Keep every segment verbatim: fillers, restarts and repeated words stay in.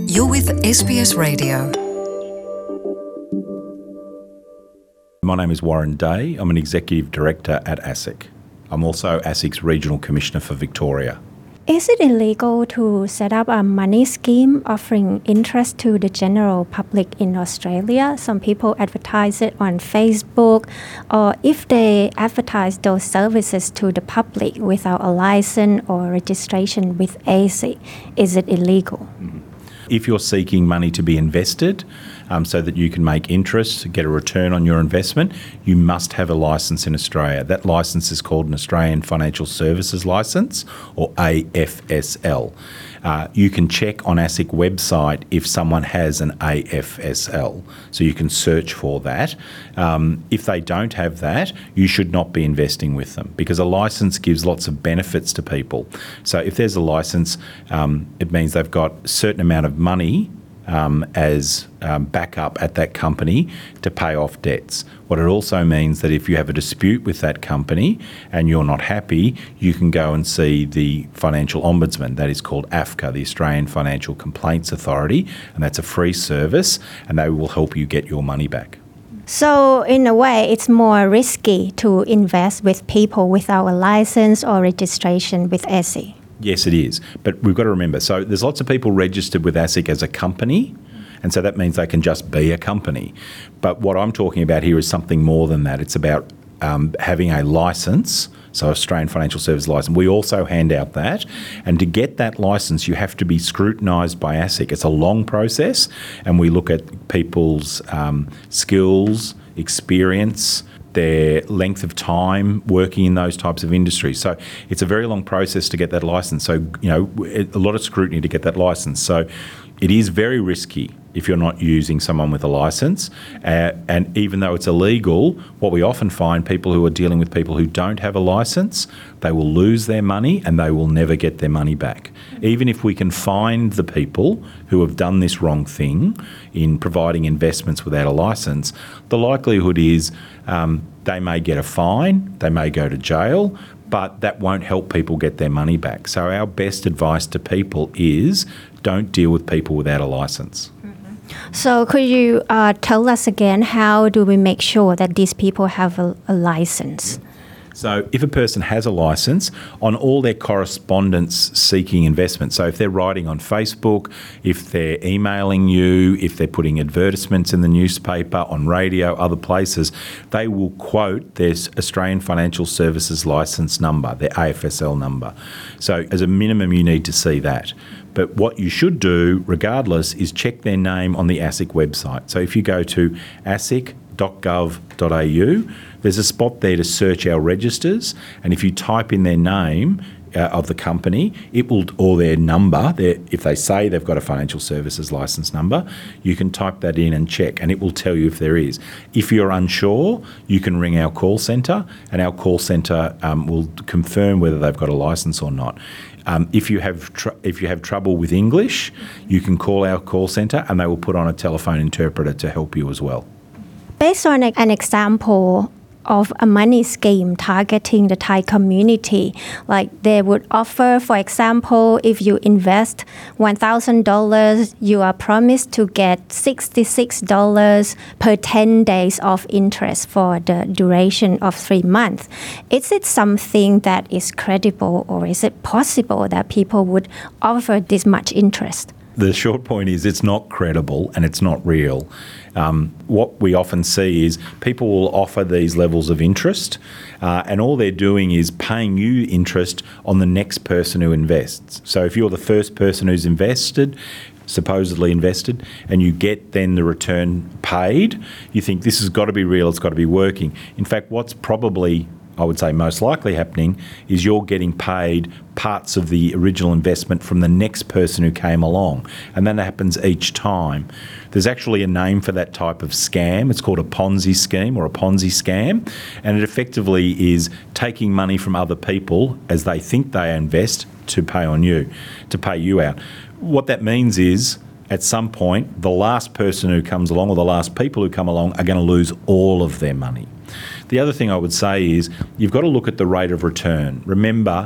You're with S B S Radio. My name is Warren Day. I'm an Executive Director at ASIC. I'm also ASIC's Regional Commissioner for Victoria. Is it illegal to set up a money scheme offering interest to the general public in Australia? Some people advertise it on Facebook, or if they advertise those services to the public without a license or registration with ASIC, is it illegal? Mm-hmm. If you're seeking money to be invested um, so that you can make interest, get a return on your investment, you must have a licence in Australia. That licence is called an Australian Financial Services Licence, or A F S L. Uh, you can check on ASIC website if someone has an A F S L, so you can search for that. Um, if they don't have that, you should not be investing with them, because a licence gives lots of benefits to people. So if there's a licence, um, it means they've got a certain amount of money Um, as um, backup at that company to pay off debts. What it also means that if you have a dispute with that company and you're not happy, you can go and see the Financial Ombudsman. That is called A F C A, the Australian Financial Complaints Authority, and that's a free service, and they will help you get your money back. So in a way, it's more risky to invest with people without a license or registration with ASIC. Yes, it is. But we've got to remember, so there's lots of people registered with ASIC as a company, and so that means they can just be a company. But what I'm talking about here is something more than that. It's about um, having a licence, so Australian Financial Service Licence. We also hand out that, and to get that licence, you have to be scrutinised by ASIC. It's a long process, and we look at people's um, skills, experience, their length of time working in those types of industries. So it's a very long process to get that licence. So, you know, a lot of scrutiny to get that licence. So it is very risky if you're not using someone with a licence. Uh, and even though it's illegal, what we often find, people who are dealing with people who don't have a licence, they will lose their money and they will never get their money back. Even if we can find the people who have done this wrong thing in providing investments without a licence, the likelihood is um, they may get a fine, they may go to jail, but that won't help people get their money back. So our best advice to people is don't deal with people without a licence. So could you uh, tell us again, how do we make sure that these people have a, a license? So if a person has a licence, on all their correspondence seeking investment, so if they're writing on Facebook, if they're emailing you, if they're putting advertisements in the newspaper, on radio, other places, they will quote their Australian Financial Services Licence number, their A F S L number. So as a minimum, you need to see that. But what you should do, regardless, is check their name on the ASIC website. So if you go to asic dot gov dot a u, there's a spot there to search our registers, and if you type in their name uh, of the company, it will, or their number, their, if they say they've got a financial services licence number, you can type that in and check, and it will tell you if there is. If you're unsure, you can ring our call centre, and our call centre um, will confirm whether they've got a licence or not. Um, if you have tr- if you have trouble with English, you can call our call centre, and they will put on a telephone interpreter to help you as well. Based on a, an example of a money scheme targeting the Thai community, like they would offer, for example, if you invest one thousand dollars, you are promised to get sixty-six dollars per ten days of interest for the duration of three months. Is it something that is credible, or is it possible that people would offer this much interest? The short point is it's not credible and it's not real. Um, what we often see is people will offer these levels of interest uh, and all they're doing is paying you interest on the next person who invests. So if you're the first person who's invested, supposedly invested, and you get then the return paid, you think this has got to be real, it's got to be working. In fact, what's probably, I would say most likely happening, is you're getting paid parts of the original investment from the next person who came along, and that happens each time. There's actually a name for that type of scam. It's called a Ponzi scheme or a Ponzi scam, and it effectively is taking money from other people as they think they invest to pay on you, to pay you out. What that means is, at some point, the last person who comes along or the last people who come along are going to lose all of their money. The other thing I would say is you've got to look at the rate of return. Remember,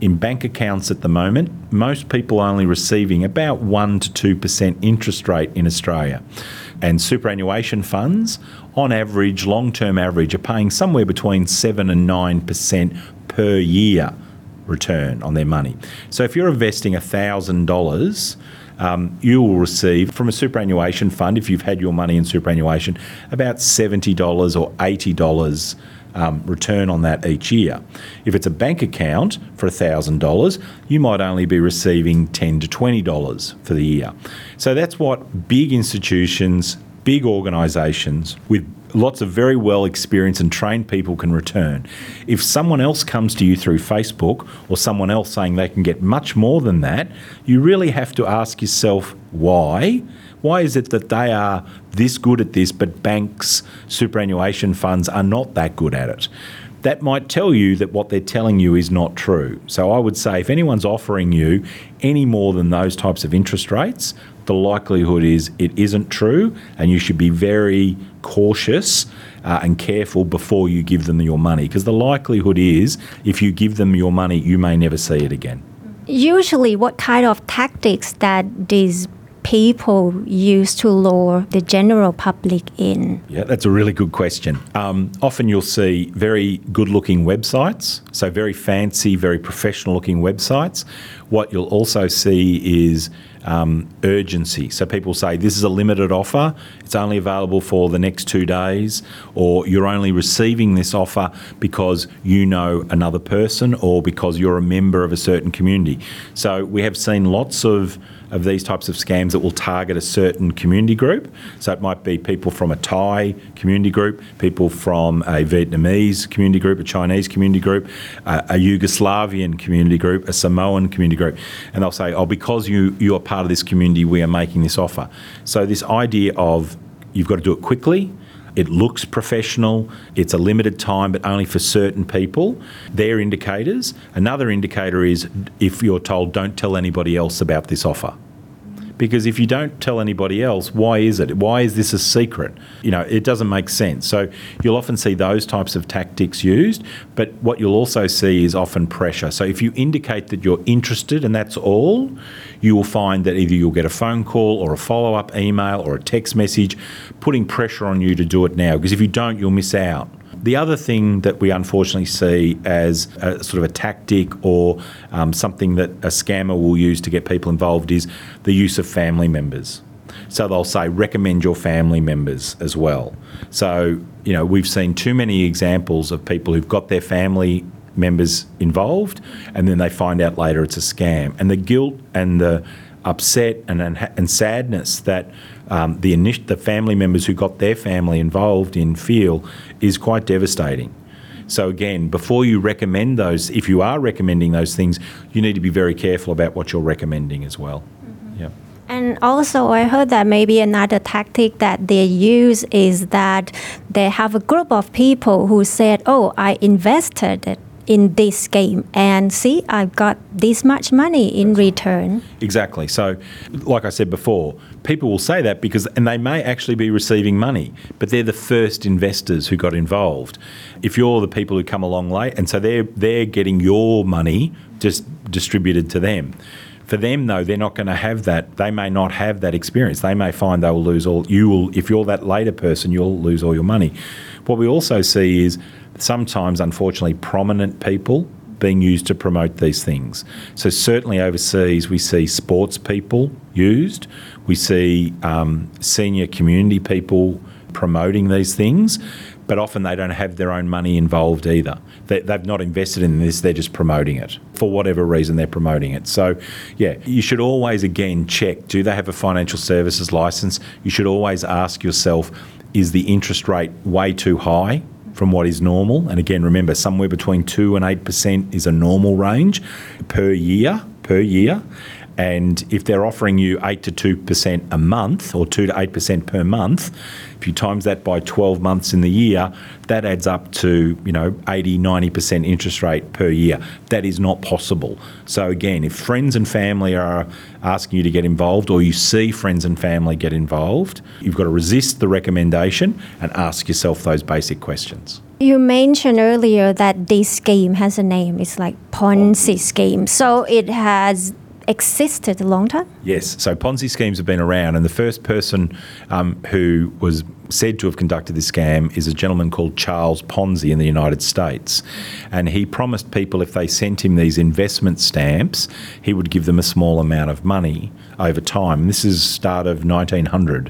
in bank accounts at the moment, most people are only receiving about one to two percent interest rate in Australia. And superannuation funds, on average, long-term average, are paying somewhere between seven and nine percent per year return on their money. So if you're investing one thousand dollars, um, you will receive from a superannuation fund, if you've had your money in superannuation, about seventy dollars or eighty dollars Um, return on that each year. If it's a bank account for one thousand dollars, you might only be receiving ten to twenty dollars for the year. So that's what big institutions, big organisations with lots of very well experienced and trained people can return. If someone else comes to you through Facebook or someone else saying they can get much more than that, you really have to ask yourself why. Why is it that they are this good at this, but banks, superannuation funds are not that good at it? That might tell you that what they're telling you is not true. So I would say if anyone's offering you any more than those types of interest rates, the likelihood is it isn't true, and you should be very cautious uh, and careful before you give them your money, because the likelihood is if you give them your money, you may never see it again. Usually, what kind of tactics that these people use to lure the general public in? Yeah, that's a really good question. Um, often you'll see very good-looking websites, so very fancy, very professional-looking websites. What you'll also see is um, urgency. So people say, this is a limited offer, it's only available for the next two days, or you're only receiving this offer because you know another person or because you're a member of a certain community. So we have seen lots of of these types of scams that will target a certain community group. So it might be people from a Thai community group, people from a Vietnamese community group, a Chinese community group, uh, a Yugoslavian community group, a Samoan community group. And they'll say, oh, because you, you are part of this community, we are making this offer. So this idea of you've got to do it quickly, it looks professional, it's a limited time, but only for certain people. They're indicators. Another indicator is if you're told, don't tell anybody else about this offer. Because if you don't tell anybody else, why is it? Why is this a secret? You know, it doesn't make sense. So you'll often see those types of tactics used, but what you'll also see is often pressure. So if you indicate that you're interested and that's all, you will find that either you'll get a phone call or a follow-up email or a text message putting pressure on you to do it now, because if you don't, you'll miss out. The other thing that we unfortunately see as a sort of a tactic or um, something that a scammer will use to get people involved is the use of family members. So they'll say, recommend your family members as well. So, you know, we've seen too many examples of people who've got their family members involved and then they find out later it's a scam. And the guilt and the upset and and sadness that um, the init- the family members who got their family involved in feel is quite devastating. So again, before you recommend those, if you are recommending those things, you need to be very careful about what you're recommending as well. Mm-hmm. Yeah. And also, I heard that maybe another tactic that they use is that they have a group of people who said, oh, I invested in this game and see, I've got this much money in return. Exactly. So, like I said before, people will say that because, and they may actually be receiving money, but they're the first investors who got involved. If you're the people who come along late, and so they're they're getting your money just distributed to them. For them, though, they're not going to have that. They may not have that experience. They may find they will lose all. You will, if you're that later person, you'll lose all your money. What we also see is sometimes, unfortunately, prominent people being used to promote these things. So certainly overseas, we see sports people used. We see um, senior community people promoting these things, but often they don't have their own money involved either. They, they've not invested in this, they're just promoting it. For whatever reason, they're promoting it. So, yeah, you should always, again, check, do they have a financial services licence? You should always ask yourself, is the interest rate way too high from what is normal? And again, remember, somewhere between two and eight percent is a normal range per year, per year. And if they're offering you eight to two percent a month or two to eight percent per month, if you times that by twelve months in the year, that adds up to, you know, eighty, ninety percent interest rate per year. That is not possible. So again, if friends and family are asking you to get involved, or you see friends and family get involved, you've got to resist the recommendation and ask yourself those basic questions. You mentioned earlier that this scheme has a name. It's like Ponzi scheme. So it has existed a long time? Yes. So Ponzi schemes have been around, and the first person um, who was said to have conducted this scam is a gentleman called Charles Ponzi in the United States. And he promised people if they sent him these investment stamps, he would give them a small amount of money over time. And this is start of nineteen hundred.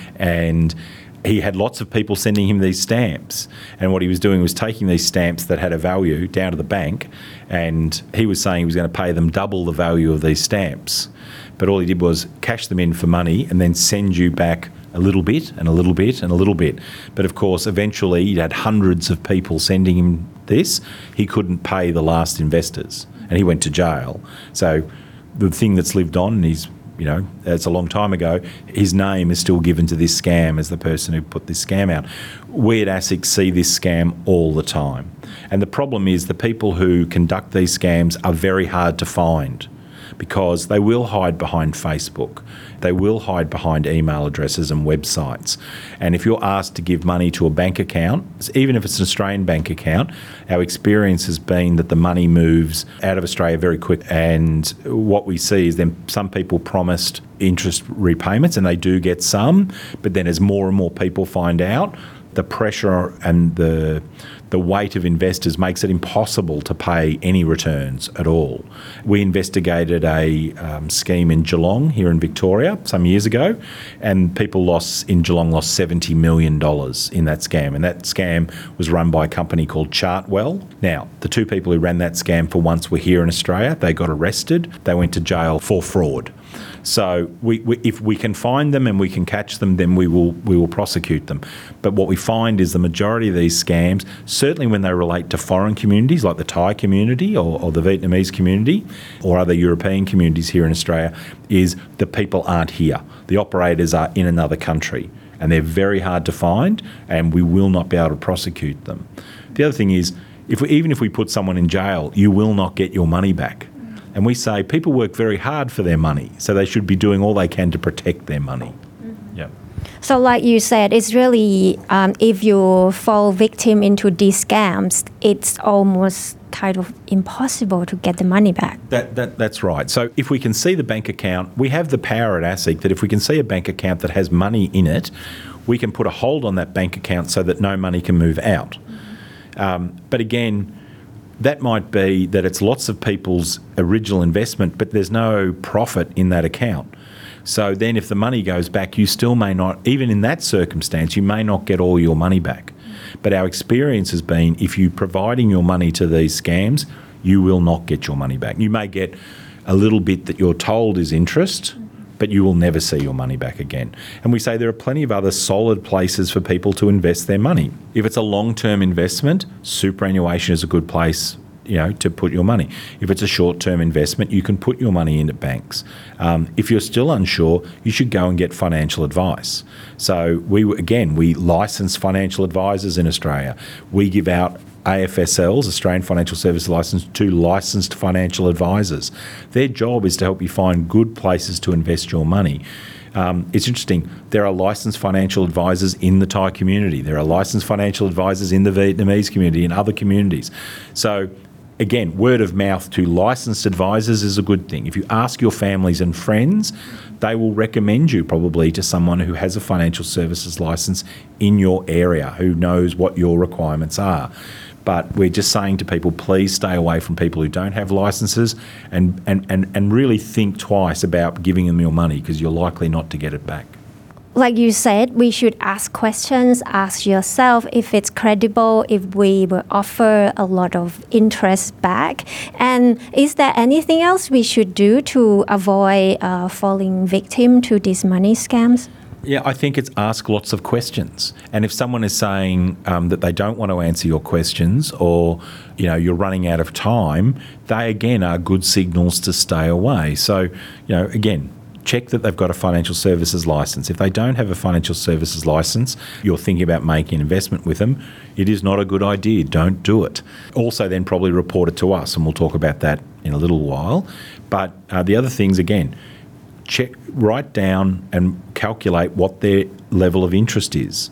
And he had lots of people sending him these stamps, and what he was doing was taking these stamps that had a value down to the bank, and he was saying he was going to pay them double the value of these stamps. But all he did was cash them in for money and then send you back a little bit and a little bit and a little bit. But of course, eventually he had hundreds of people sending him this. He couldn't pay the last investors, and he went to jail. So the thing that's lived on, and he's You know, it's a long time ago, his name is still given to this scam as the person who put this scam out. We at ASIC see this scam all the time. And the problem is the people who conduct these scams are very hard to find, because they will hide behind Facebook. They will hide behind email addresses and websites. And if you're asked to give money to a bank account, even if it's an Australian bank account, our experience has been that the money moves out of Australia very quick. And what we see is then some people promised interest repayments, and they do get some, but then as more and more people find out, the pressure and the the weight of investors makes it impossible to pay any returns at all. We investigated a um, scheme in Geelong here in Victoria some years ago, and people lost in Geelong lost seventy million dollars in that scam, and that scam was run by a company called Chartwell. Now, the two people who ran that scam for once were here in Australia. They got arrested. They went to jail for fraud. So we, we, if we can find them and we can catch them, then we will we will prosecute them. But what we find is the majority of these scams, certainly when they relate to foreign communities like the Thai community or, or the Vietnamese community or other European communities here in Australia, is the people aren't here. The operators are in another country, and they're very hard to find, and we will not be able to prosecute them. The other thing is, if we, even if we put someone in jail, you will not get your money back. And we say people work very hard for their money, so they should be doing all they can to protect their money. Mm-hmm. Yeah. So like you said, it's really, um, if you fall victim into these scams, it's almost kind of impossible to get the money back. That, that That's right. So if we can see the bank account, we have the power at ASIC that if we can see a bank account that has money in it, we can put a hold on that bank account so that no money can move out. Mm-hmm. Um, but again, that might be that it's lots of people's original investment, but there's no profit in that account. So then if the money goes back, you still may not, even in that circumstance, you may not get all your money back. But our experience has been if you're providing your money to these scams, you will not get your money back. You may get a little bit that you're told is interest, but you will never see your money back again. And we say there are plenty of other solid places for people to invest their money. If it's a long-term investment, superannuation is a good place, you know, to put your money. If it's a short-term investment, you can put your money into banks. Um, if you're still unsure, you should go and get financial advice. So we, again, we license financial advisors in Australia. We give out A F S Ls, Australian Financial Services Licence, to licensed financial advisors. Their job is to help you find good places to invest your money. Um, it's interesting, there are licensed financial advisors in the Thai community. There are licensed financial advisors in the Vietnamese community and other communities. So again, word of mouth to licensed advisors is a good thing. If you ask your families and friends, they will recommend you probably to someone who has a financial services licence in your area, who knows what your requirements are. But we're just saying to people, please stay away from people who don't have licences, and, and, and, and really think twice about giving them your money, because you're likely not to get it back. Like you said, we should ask questions, ask yourself if it's credible, if we will offer a lot of interest back. And is there anything else we should do to avoid uh, falling victim to these money scams? Yeah, I think it's ask lots of questions. And if someone is saying um, that they don't want to answer your questions, or, you know, you're running out of time, they again are good signals to stay away. So, you know, again, check that they've got a financial services licence. If they don't have a financial services licence, you're thinking about making an investment with them, it is not a good idea. Don't do it. Also then probably report it to us, and we'll talk about that in a little while. But uh, the other things, again, check, write down and calculate what their level of interest is.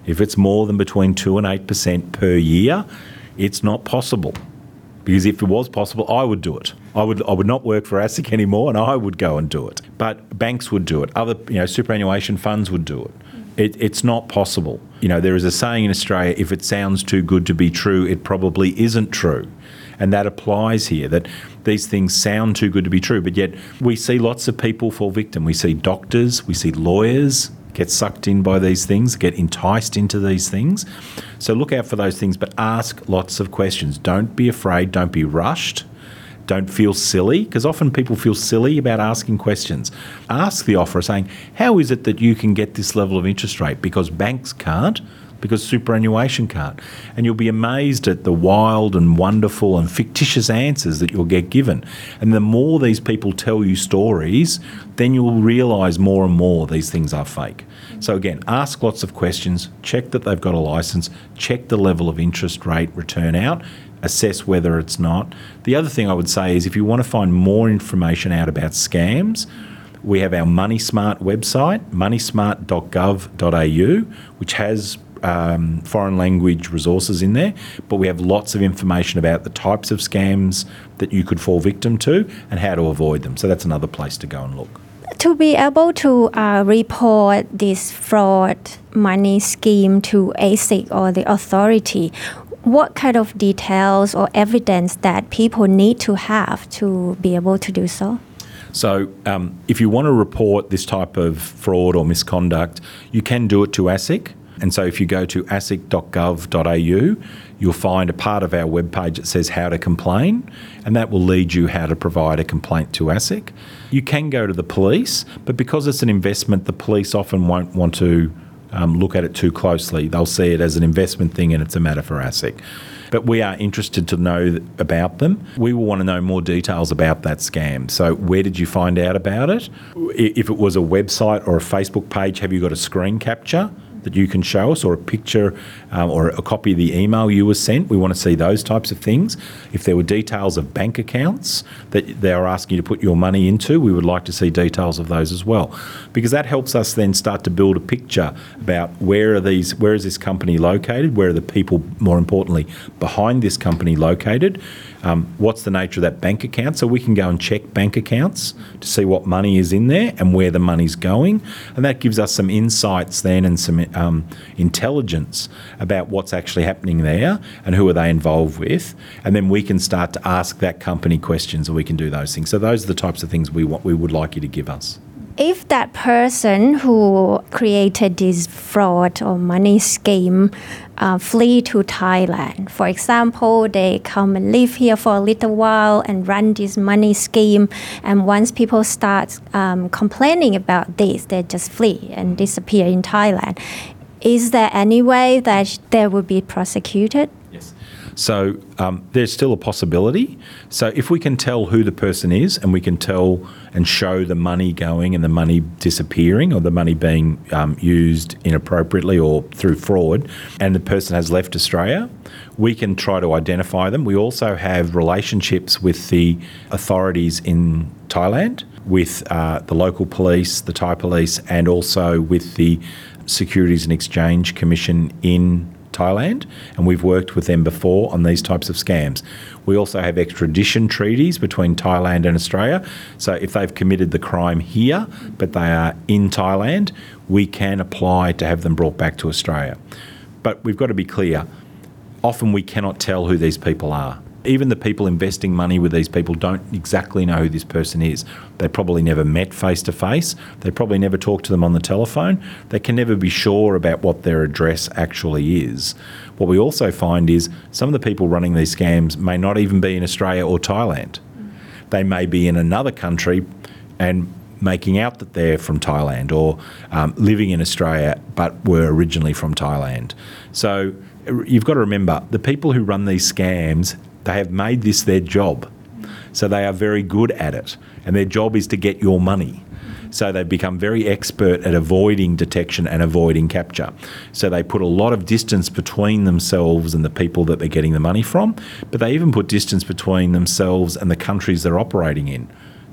If it's more than between two and eight percent per year, it's not possible. Because if it was possible, I would do it. I would I would not work for ASIC anymore, and I would go and do it. But banks would do it. Other you know superannuation funds would do it. It it's not possible. You know, there is a saying in Australia: if it sounds too good to be true, it probably isn't true. And that applies here, that these things sound too good to be true, but yet we see lots of people fall victim. We see doctors, we see lawyers get sucked in by these things, get enticed into these things. So look out for those things, but ask lots of questions. Don't be afraid, don't be rushed, don't feel silly, because often people feel silly about asking questions. Ask the offerer saying, how is it that you can get this level of interest rate? Because banks can't, because superannuation can't. And you'll be amazed at the wild and wonderful and fictitious answers that you'll get given. And the more these people tell you stories, then you'll realise more and more these things are fake. So again, ask lots of questions, check that they've got a licence, check the level of interest rate return out, assess whether it's not. The other thing I would say is if you want to find more information out about scams, we have our MoneySmart website, money smart dot gov dot a u, which has um, foreign language resources in there, but we have lots of information about the types of scams that you could fall victim to and how to avoid them. So that's another place to go and look. To be able to uh, report this fraud money scheme to ASIC or the authority, what kind of details or evidence that people need to have to be able to do so? So um, if you want to report this type of fraud or misconduct, you can do it to ASIC. And so if you go to asic dot gov dot a u, you'll find a part of our webpage that says how to complain, and that will lead you how to provide a complaint to ASIC. You can go to the police, but because it's an investment, the police often won't want to um, look at it too closely. They'll see it as an investment thing and it's a matter for ASIC. But we are interested to know about them. We will want to know more details about that scam. So where did you find out about it? If it was a website or a Facebook page, have you got a screen capture that you can show us, or a picture um, or a copy of the email you were sent? We want to see those types of things. If there were details of bank accounts that they are asking you to put your money into, we would like to see details of those as well, because that helps us then start to build a picture about where are these, where is this company located, where are the people, more importantly, behind this company located, um, what's the nature of that bank account, so we can go and check bank accounts to see what money is in there and where the money's going, and that gives us some insights then and some um, intelligence about what's actually happening there and who are they involved with, and then we can start to ask that company questions and we can do those things. So those are the types of things we want, we would like you to give us. If that person who created this fraud or money scheme uh, flee to Thailand, for example, they come and live here for a little while and run this money scheme, and once people start um, complaining about this, they just flee and disappear in Thailand. Is there any way that they would be prosecuted? Yes. So um, there's still a possibility. So if we can tell who the person is and we can tell and show the money going and the money disappearing or the money being um, used inappropriately or through fraud, and the person has left Australia, we can try to identify them. We also have relationships with the authorities in Thailand, with uh, the local police, the Thai police, and also with the Securities and Exchange Commission in Thailand, and we've worked with them before on these types of scams. We also have extradition treaties between Thailand and Australia, so if they've committed the crime here but they are in Thailand, we can apply to have them brought back to Australia. But we've got to be clear, often we cannot tell who these people are. Even the people investing money with these people don't exactly know who this person is. They probably never met face-to-face. They probably never talked to them on the telephone. They can never be sure about what their address actually is. What we also find is some of the people running these scams may not even be in Australia or Thailand. They may be in another country and making out that they're from Thailand, or um, living in Australia but were originally from Thailand. So you've got to remember, the people who run these scams, they have made this their job. So they are very good at it, and their job is to get your money. So they've become very expert at avoiding detection and avoiding capture. So they put a lot of distance between themselves and the people that they're getting the money from, but they even put distance between themselves and the countries they're operating in.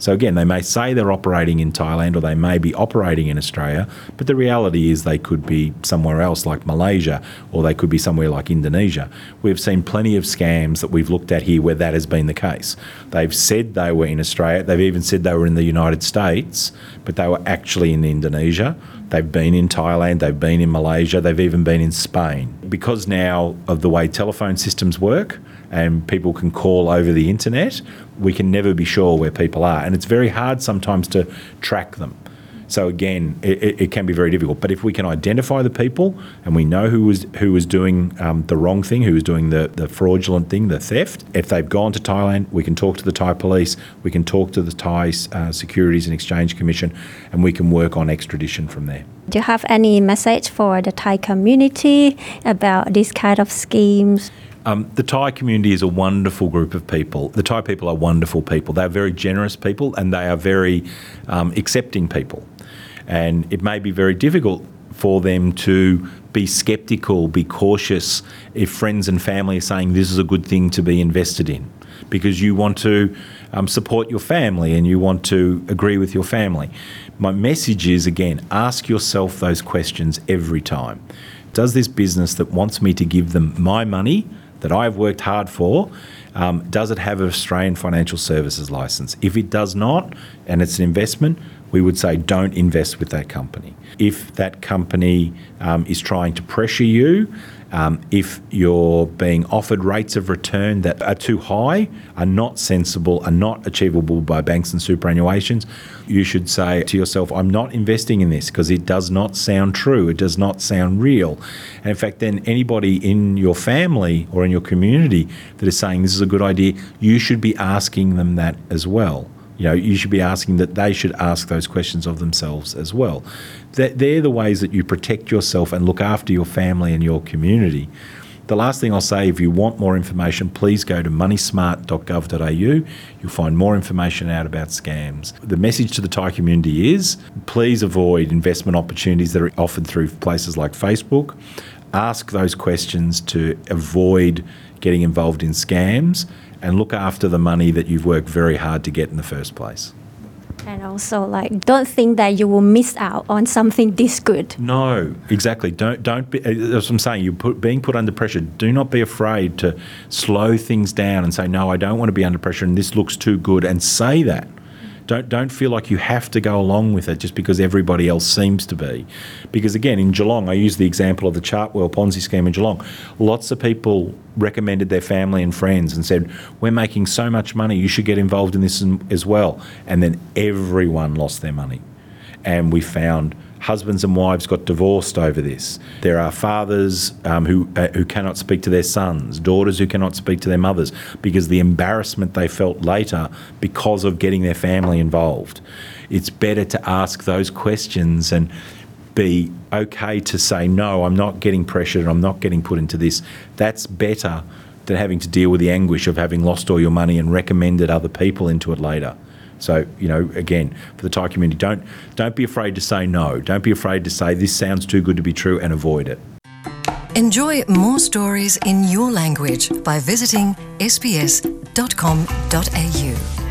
So again, they may say they're operating in Thailand or they may be operating in Australia, but the reality is they could be somewhere else like Malaysia, or they could be somewhere like Indonesia. We've seen plenty of scams that we've looked at here where that has been the case. They've said they were in Australia, they've even said they were in the United States, but they were actually in Indonesia. They've been in Thailand, they've been in Malaysia, they've even been in Spain. Because now of the way telephone systems work and people can call over the internet, we can never be sure where people are. And it's very hard sometimes to track them. So again, it, it can be very difficult. But if we can identify the people and we know who was who was doing um, the wrong thing, who was doing the, the fraudulent thing, the theft, if they've gone to Thailand, we can talk to the Thai police, we can talk to the Thai uh, Securities and Exchange Commission, and we can work on extradition from there. Do you have any message for the Thai community about this kind of schemes? Um, the Thai community is a wonderful group of people. The Thai people are wonderful people. They're very generous people and they are very um, accepting people. And it may be very difficult for them to be sceptical, be cautious if friends and family are saying this is a good thing to be invested in, because you want to um, support your family and you want to agree with your family. My message is, again, ask yourself those questions every time. Does this business that wants me to give them my money that I've worked hard for, um, does it have an Australian Financial Services licence? If it does not, and it's an investment, we would say don't invest with that company. If that company um, is trying to pressure you, um, if you're being offered rates of return that are too high, are not sensible, are not achievable by banks and superannuations, you should say to yourself, I'm not investing in this because it does not sound true, it does not sound real. And in fact, then anybody in your family or in your community that is saying this is a good idea, you should be asking them that as well. You know, you should be asking that they should ask those questions of themselves as well. That they're the ways that you protect yourself and look after your family and your community. The last thing I'll say, if you want more information, please go to money smart dot gov dot a u. You'll find more information out about scams. The message to the Thai community is please avoid investment opportunities that are offered through places like Facebook. Ask those questions to avoid getting involved in scams and look after the money that you've worked very hard to get in the first place. And also, like, don't think that you will miss out on something this good. No, exactly. Don't don't be. As I'm saying, you're put, being put under pressure. Do not be afraid to slow things down and say, no, I don't want to be under pressure, and this looks too good, and say that. Don't don't feel like you have to go along with it just because everybody else seems to be. Because again, in Geelong, I use the example of the Chartwell Ponzi scheme in Geelong. Lots of people recommended their family and friends and said, we're making so much money, you should get involved in this as well. And then everyone lost their money. And we found husbands and wives got divorced over this. There are fathers um, who uh, who cannot speak to their sons, daughters who cannot speak to their mothers because the embarrassment they felt later because of getting their family involved. It's better to ask those questions and be okay to say, no, I'm not getting pressured, I'm not getting put into this. That's better than having to deal with the anguish of having lost all your money and recommended other people into it later. So, you know, again, for the Thai community, don't don't be afraid to say no. Don't be afraid to say this sounds too good to be true and avoid it. Enjoy more stories in your language by visiting s b s dot com dot a u.